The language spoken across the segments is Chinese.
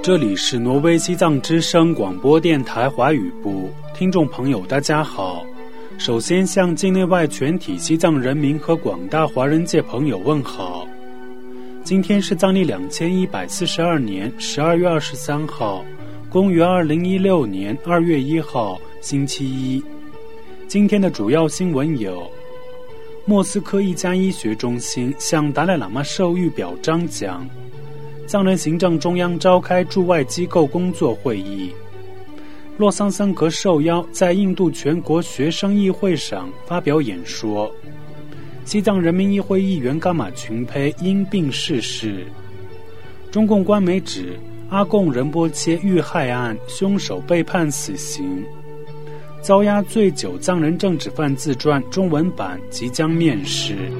这里是挪威西藏之声广播电台华语部，听众朋友大家好。首先向境内外全体西藏人民和广大华人界朋友问好。今天是藏历2142年12月23号，公元2016年2月1号，星期一。今天的主要新闻有：莫斯科一家医学中心向达赖喇嘛授予表彰奖；藏人行政中央召开驻外机构工作会议；洛桑森格受邀在印度全国学生议会上发表演说；西藏人民议会议员噶玛群胚因病逝世；中共官媒指阿贡仁波切遇害案凶手被判死刑；遭押最久藏人政治犯自传中文版即将面世。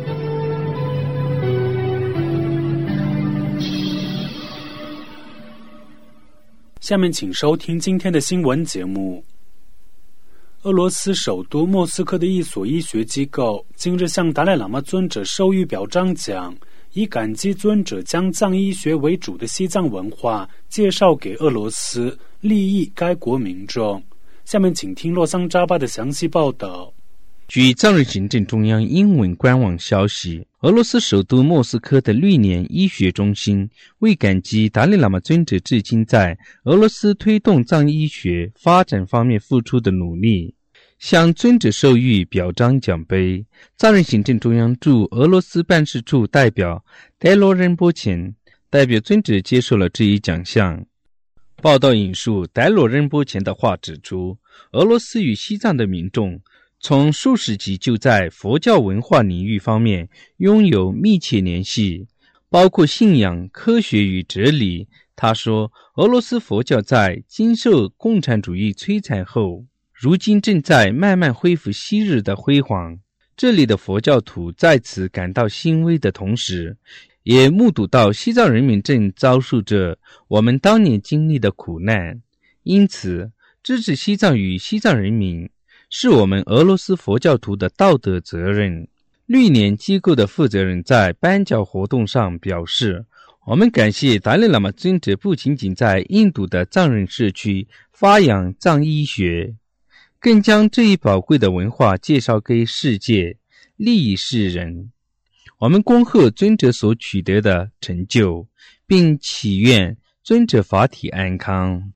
下面请收听今天的新闻节目。俄罗斯首都莫斯科的一所医学机构今日向达赖喇嘛尊者授予表彰奖，以感激尊者将藏医学为主的西藏文化介绍给俄罗斯，利益该国民众。下面请听洛桑扎巴的详细报道。 据藏人行政中央英文官网消息，俄罗斯首都莫斯科的绿年医学中心为感激达赖喇嘛尊者至今在俄罗斯推动藏医学发展方面付出的努力，向尊者授予表彰奖杯。藏人行政中央驻俄罗斯办事处代表戴罗仁波切代表尊者接受了这一奖项。报道引述戴罗仁波切的话指出，俄罗斯与西藏的民众从数世纪就在佛教文化领域方面拥有密切联系，包括信仰、科学与哲理。他说，俄罗斯佛教在经受共产主义摧残后，如今正在慢慢恢复昔日的辉煌。这里的佛教徒在此感到欣慰的同时，也目睹到西藏人民正遭受着我们当年经历的苦难。因此，支持西藏与西藏人民是我们俄罗斯佛教徒的道德责任。绿年机构的负责人在颁奖活动上表示，我们感谢达赖喇嘛尊者不仅仅在印度的藏人社区发扬藏医学，更将这一宝贵的文化介绍给世界，利益世人。我们恭贺尊者所取得的成就，并祈愿尊者法体安康。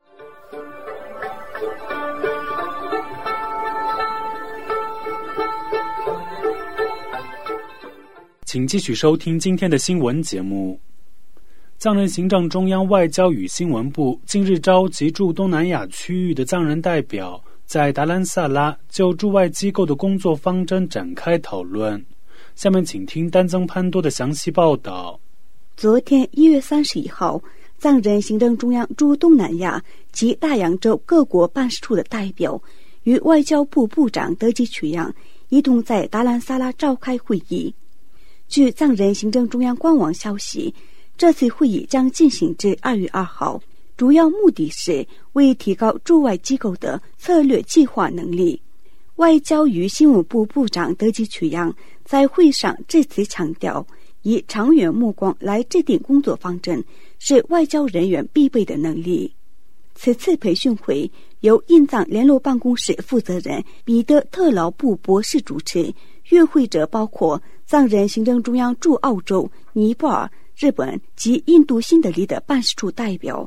请继续收听今天的新闻节目。藏人行政中央外交与新闻部近日召集驻东南亚区域的藏人代表，在达兰萨拉就驻外机构的工作方针展开讨论。下面请听丹增潘多的详细报道。 昨天1月31号，藏人行政中央驻东南亚及大洋洲各国办事处的代表与外交部部长德吉曲扬一同在达兰萨拉召开会议。据藏人行政中央官网消息，这次会议将进行至2月2号，主要目的是为提高驻外机构的策略计划能力。外交与新闻部部长德吉曲扬在会上致辞强调，以长远目光来制定工作方针是外交人员必备的能力。此次培训会由印藏联络办公室负责人彼得特劳布博士主持，与会者包括藏人行政中央驻澳洲、尼泊尔、日本及印度新德里的办事处代表。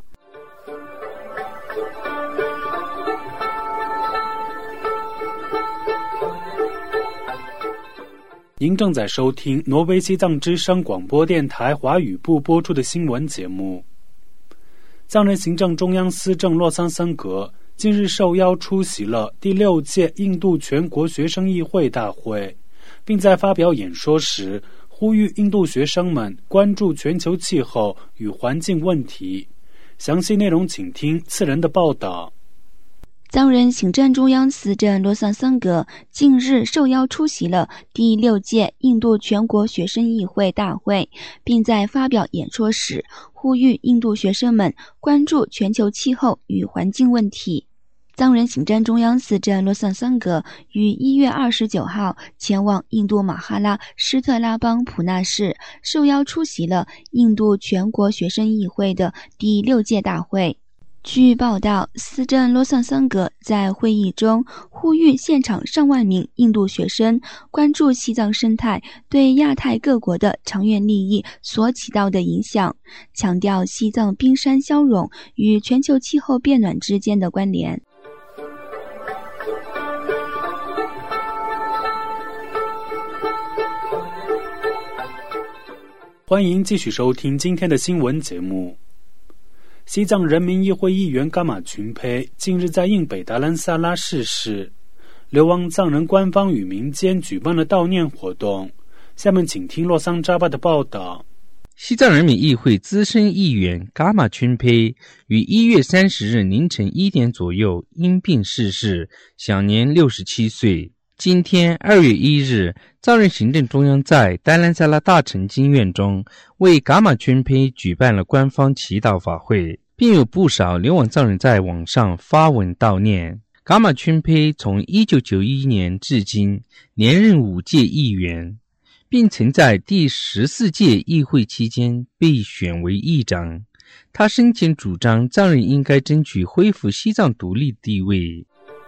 您正在收听挪威西藏之声广播电台华语部播出的新闻节目。藏人行政中央司政洛桑森格近日受邀出席了第6届印度全国学生议会大会，并在发表演说时呼吁印度学生们关注全球气候与环境问题。详细内容请听次人的报道。 藏人行政中央司政洛桑森格近日受邀出席了第6届印度全国学生议会大会，并在发表演说时呼吁印度学生们关注全球气候与环境问题。 藏人行政中央司政罗桑桑格于1月29号前往印度马哈拉施特拉邦普纳市，受邀出席了印度全国学生议会的第6届大会。据报道，司政罗桑桑格在会议中呼吁现场上万名印度学生关注西藏生态对亚太各国的长远利益所起到的影响，强调西藏冰山消融与全球气候变暖之间的关联。 欢迎继续收听今天的新闻节目。西藏人民议会议员噶玛群佩近日在印北达兰萨拉逝世，流亡藏人官方与民间举办了悼念活动。下面请听洛桑扎巴的报道。 西藏人民议会资深议员噶玛群佩于1月30日凌晨1点左右因病逝世，享年67岁。今天2月1日，藏人行政中央在达兰萨拉大城经院中为噶玛群佩举办了官方祈祷法会，并有不少流亡藏人在网上发文悼念。噶玛群佩从1991年至今连任5届议员，并曾在第14届议会期间被选为议长。他生前主张藏人应该争取恢复西藏独立地位。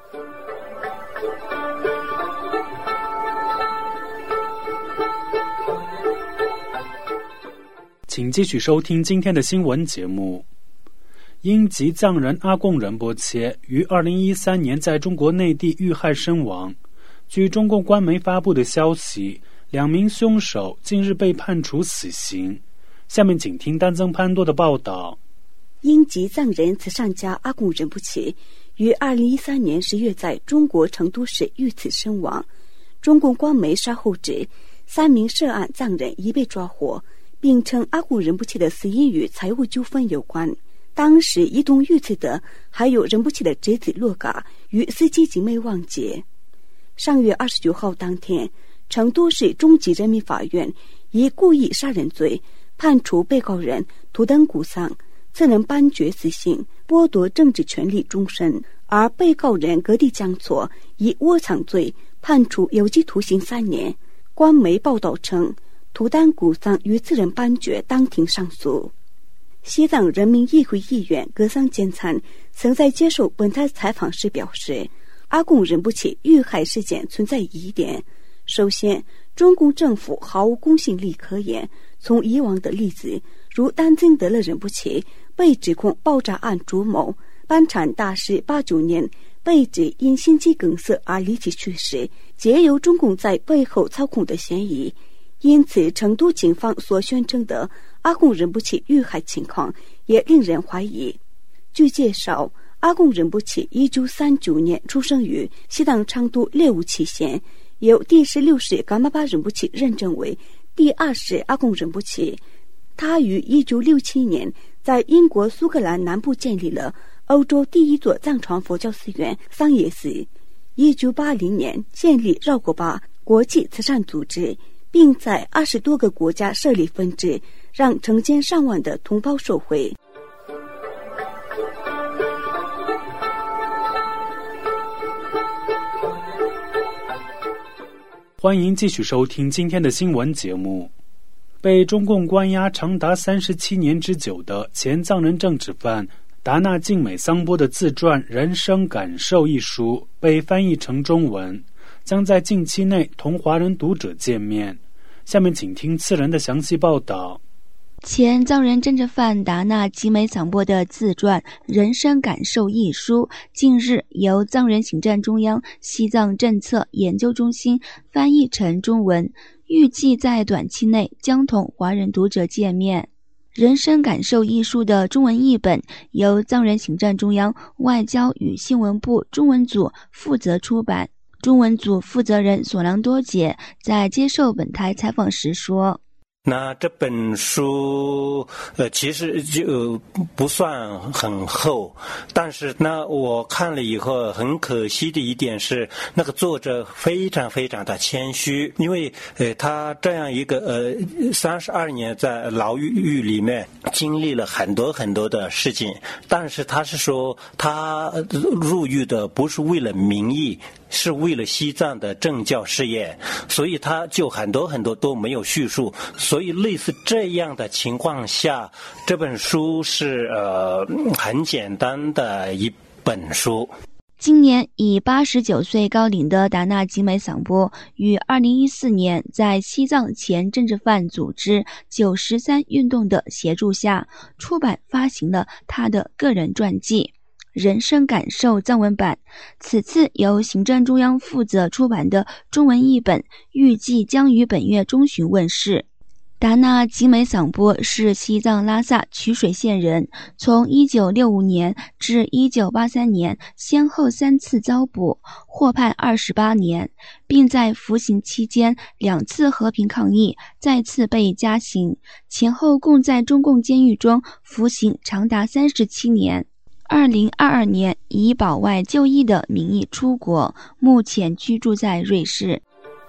请继续收听今天的新闻节目。英籍藏人阿贡仁波切于2013年在中国内地遇害身亡。据中共官媒发布的消息，2名凶手近日被判处死刑。下面请听丹增潘多的报道。 英籍藏人慈善家阿贡仁波切于2013年10月在中国成都市遇刺身亡。中共官媒稍后指，3名涉案藏人已被抓获，并称阿贡仁波切的死因与财务纠纷有关。当时一同遇刺的还有仁波切的侄子洛嘎与司机景妹旺杰。上月29号当天，成都市中级人民法院以故意杀人罪判处被告人图登古桑次人颁决死刑，剥夺政治权利终身，而被告人格地江措以窝藏罪判处有期徒刑3年。官媒报道称，图丹古桑与次人颁决当庭上诉。西藏人民议会议员格桑坚参曾在接受本台采访时表示，阿贡仁波切遇害事件存在疑点。首先，中共政府毫无公信力可言。从以往的例子，如丹增德勒仁波切被指控爆炸案主谋，班禅大师89年被指因心肌梗塞而离奇去世，皆有中共在背后操控的嫌疑。因此，成都警方所宣称的阿贡仁波切遇害情况也令人怀疑。据介绍，阿贡仁波切1939年出生于西藏昌都列乌齐县，由第16世噶玛巴仁波切认证为第2世阿贡仁波切。他于1967年在英国苏格兰南部建立了欧洲第1座藏传佛教寺院桑耶寺。1980年建立绕果巴国际慈善组织，并在20多个国家设立分支，让成千上万的同胞受惠。 欢迎继续收听今天的新闻节目。被中共关押长达37年之久的前藏人政治犯达纳敬美桑波的自传《人生感受》一书被翻译成中文，将在近期内同华人读者见面。下面请听次人的详细报道。 前藏人政治犯达纳吉美桑波的自传《人生感受》一书近日由藏人行政中央西藏政策研究中心翻译成中文，预计在短期内将同华人读者见面。《人生感受》一书的中文译本由藏人行政中央外交与新闻部中文组负责出版。中文组负责人索朗多杰在接受本台采访时说， 那这本书其实就不算很厚，但是那我看了以后很可惜的一点是，那个作者非常非常的谦虚，因为他这样一个32年在牢狱里面经历了很多很多的事情，但是他是说他入狱的不是为了名义，是为了西藏的政教事业，所以他就很多很多都没有叙述。所以类似这样的情况下，这本书是很简单的一本书。 今年已89岁高龄的达纳吉美桑波于2014年在西藏前政治犯组织913运动的协助下，出版发行了他的个人传记《人生感受》藏文版。此次由行政中央负责出版的中文译本预计将于本月中旬问世。达纳吉美桑波是西藏拉萨曲水县人，从1965年至1983年先后3次遭捕，获判28年，并在服刑期间2次和平抗议，再次被加刑，前后共在中共监狱中服刑长达37年。2022年以保外就医的名义出国，目前居住在瑞士。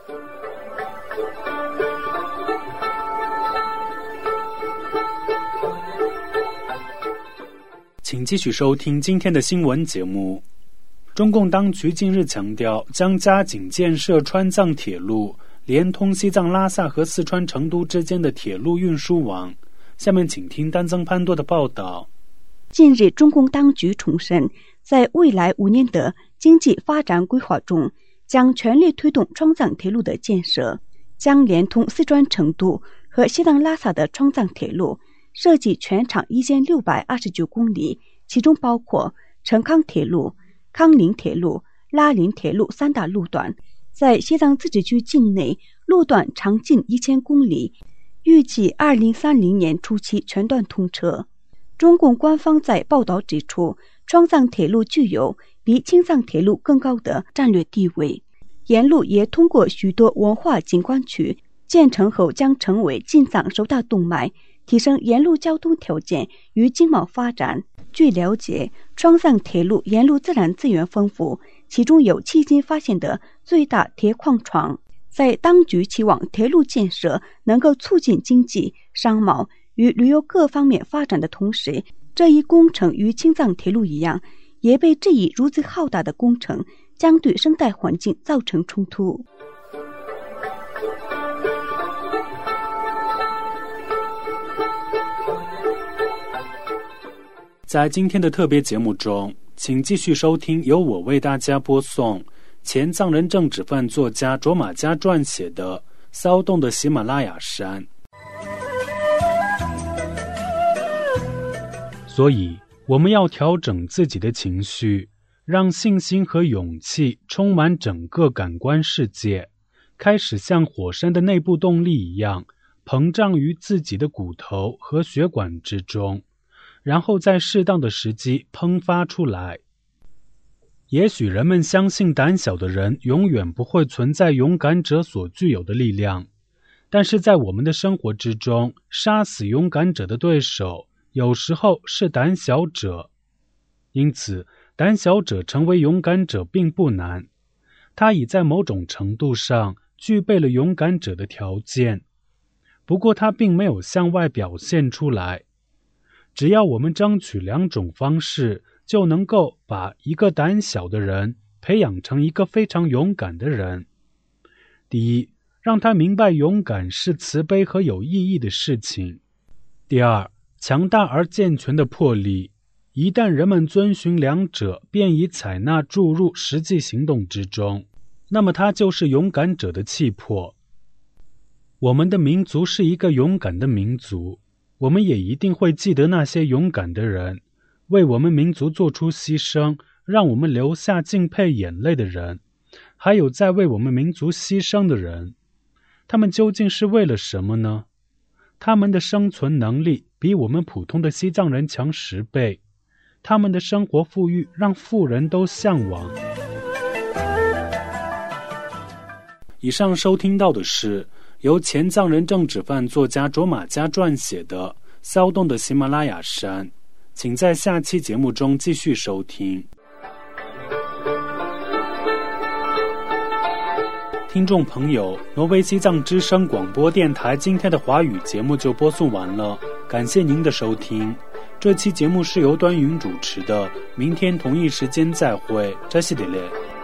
请继续收听今天的新闻节目。中共当局近日强调将加紧建设川藏铁路，连通西藏拉萨和四川成都之间的铁路运输网。下面请听丹增潘多的报道。 近日，中共当局重申，在未来5年的经济发展规划中，将全力推动川藏铁路的建设，将连通四川成都和西藏拉萨的川藏铁路设计全长1629公里，其中包括成康铁路、康宁铁路、拉林铁路3大路段，在西藏自治区境内路段长近1000公里，预计2030年初期全段通车。中共官方在报道指出，川藏铁路具有比青藏铁路更高的战略地位，沿路也通过许多文化景观区，建成后将成为进藏首大动脉，提升沿路交通条件与经贸发展。据了解，川藏铁路沿路自然资源丰富，其中有迄今发现的最大铁矿床。在当局期望铁路建设能够促进经济、商贸与旅游各方面发展的同时，这一工程与青藏铁路一样，也被质疑如此浩大的工程将对生态环境造成冲突。 在今天的特别节目中，请继续收听由我为大家播送前藏人政治犯作家卓玛嘉撰写的《骚动的喜马拉雅山》。所以，我们要调整自己的情绪，让信心和勇气充满整个感官世界，开始像火山的内部动力一样，膨胀于自己的骨头和血管之中，然后在适当的时机喷发出来。也许人们相信胆小的人永远不会存在勇敢者所具有的力量，但是在我们的生活之中，杀死勇敢者的对手有时候是胆小者。因此，胆小者成为勇敢者并不难，他已在某种程度上具备了勇敢者的条件，不过他并没有向外表现出来。只要我们争取2种方式，就能够把一个胆小的人培养成一个非常勇敢的人。第一，让他明白勇敢是慈悲和有意义的事情。第二，强大而健全的魄力，一旦人们遵循2者，便已采纳注入实际行动之中，那么它就是勇敢者的气魄。我们的民族是一个勇敢的民族，我们也一定会记得那些勇敢的人，为我们民族做出牺牲，让我们流下敬佩眼泪的人，还有在为我们民族牺牲的人。他们究竟是为了什么呢？他们的生存能力比我们普通的西藏人强10倍，他们的生活富裕让富人都向往。以上收听到的是由前藏人政治犯作家卓玛加撰写的《骚动的喜马拉雅山》，请在下期节目中继续收听。听众朋友，挪威西藏之声广播电台今天的华语节目就播送完了，感谢您的收听。这期节目是由端云主持的，明天同一时间再会，扎西德勒。